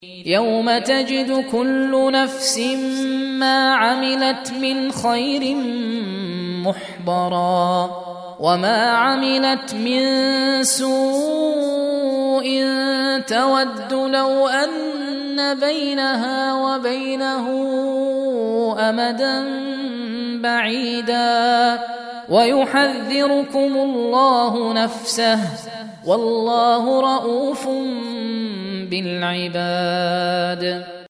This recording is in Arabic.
يوم تجد كل نفس ما عملت من خير محضرا وما عملت من سوء تود لو أن بينها وبينه أمدا بعيدا ويحذركم الله نفسه والله رءوف بالعباد.